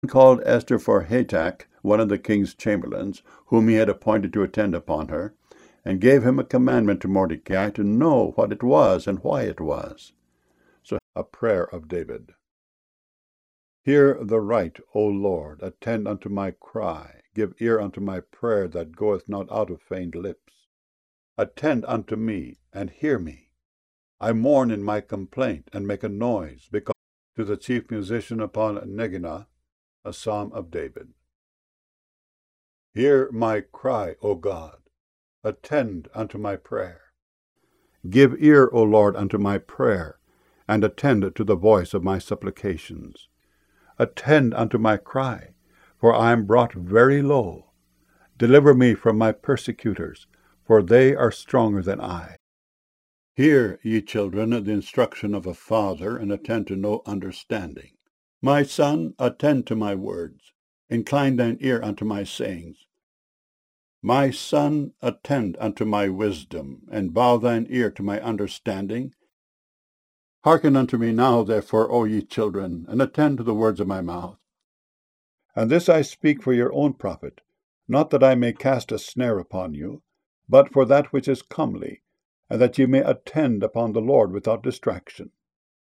called Esther for Hatach, one of the king's chamberlains, whom he had appointed to attend upon her, and gave him a commandment to Mordecai to know what it was and why it was. So, a prayer of David. Hear the right, O Lord, attend unto my cry, give ear unto my prayer that goeth not out of feigned lips. Attend unto me, and hear me. I mourn in my complaint, and make a noise, because to the chief musician upon Negina, a psalm of David. Hear my cry, O God, attend unto my prayer. Give ear, O Lord, unto my prayer, and attend to the voice of my supplications. Attend unto my cry, for I am brought very low. Deliver me from my persecutors, for they are stronger than I. Hear, ye children, the instruction of a father, and attend to no understanding. My son, attend to my words. Incline thine ear unto my sayings. My son, attend unto my wisdom, and bow thine ear to my understanding. Hearken unto me now, therefore, O ye children, and attend to the words of my mouth. And this I speak for your own profit, not that I may cast a snare upon you, but for that which is comely, and that ye may attend upon the Lord without distraction.